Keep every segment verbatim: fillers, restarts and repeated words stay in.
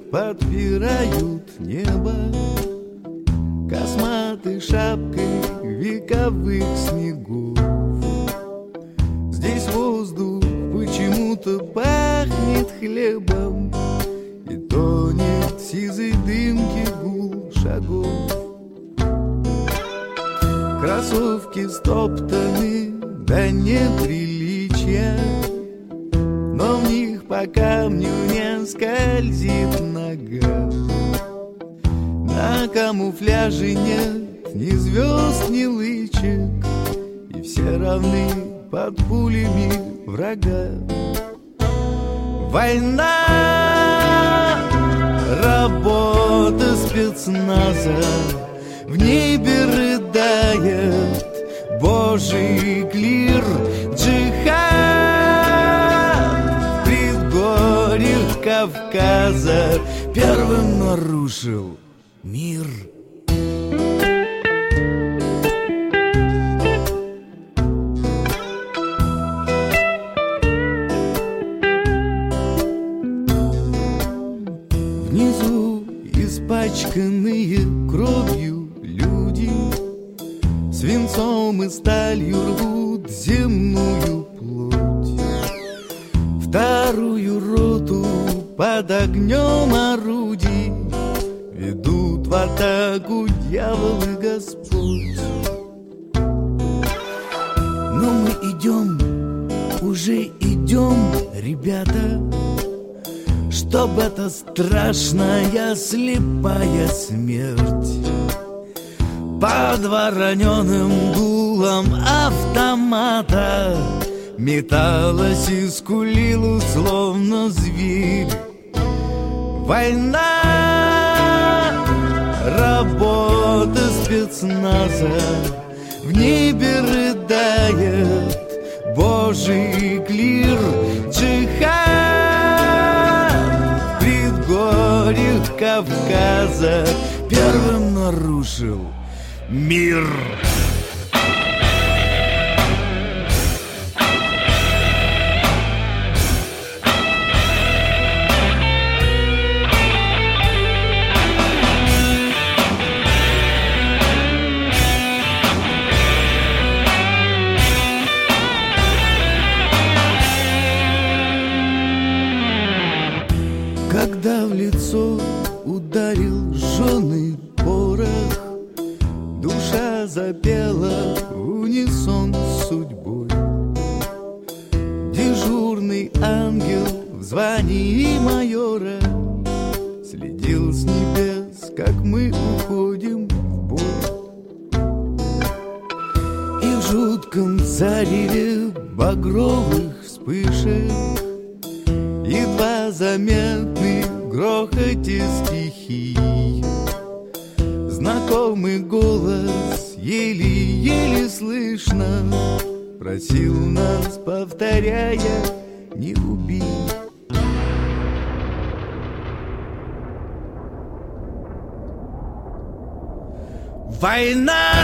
подпирают небо косматой шапкой вековых снегов. Здесь воздух почему-то пахнет хлебом, и тонет в сизой дымке гул шагов. Кроссовки стоптаны до неприличия, но в них по камню не скользит нога. На камуфляже нет ни звезд, ни лычек, и все равны под пулями врага. Война, работа спецназа, в небе рыдает Божий клир. Джихад в предгорьях Кавказа первым нарушил мир. Внизу испачканные кровью люди свинцом и сталью рвут земную плоть. Вторую роту под огнем орудий ведут в атаку дьявол и Господь. Но мы идем, уже идем, ребята, чтоб эта страшная слепая смерть под вороненым дулом автомата металась и скулила, словно зверь. Война, работа спецназа, в небе рыдает Божий клир. Джихад в предгорьях Кавказа первым нарушил мир. Когда в лицо ударил жженый порох, душа запела в унисон с судьбой. Дежурный ангел в звании майора следил с небес, как мы уходим в бой. И в жутком зареве багровых вспышек едва заметный в грохоте стихий знакомый голос еле-еле слышно просил нас, повторяя: не убей. Война,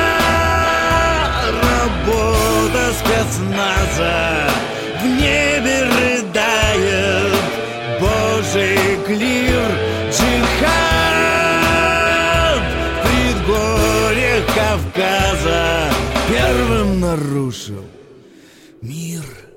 работа спецназа, в небе рыдает Божий клир. Джихад в предгорьях Кавказа первым нарушил мир.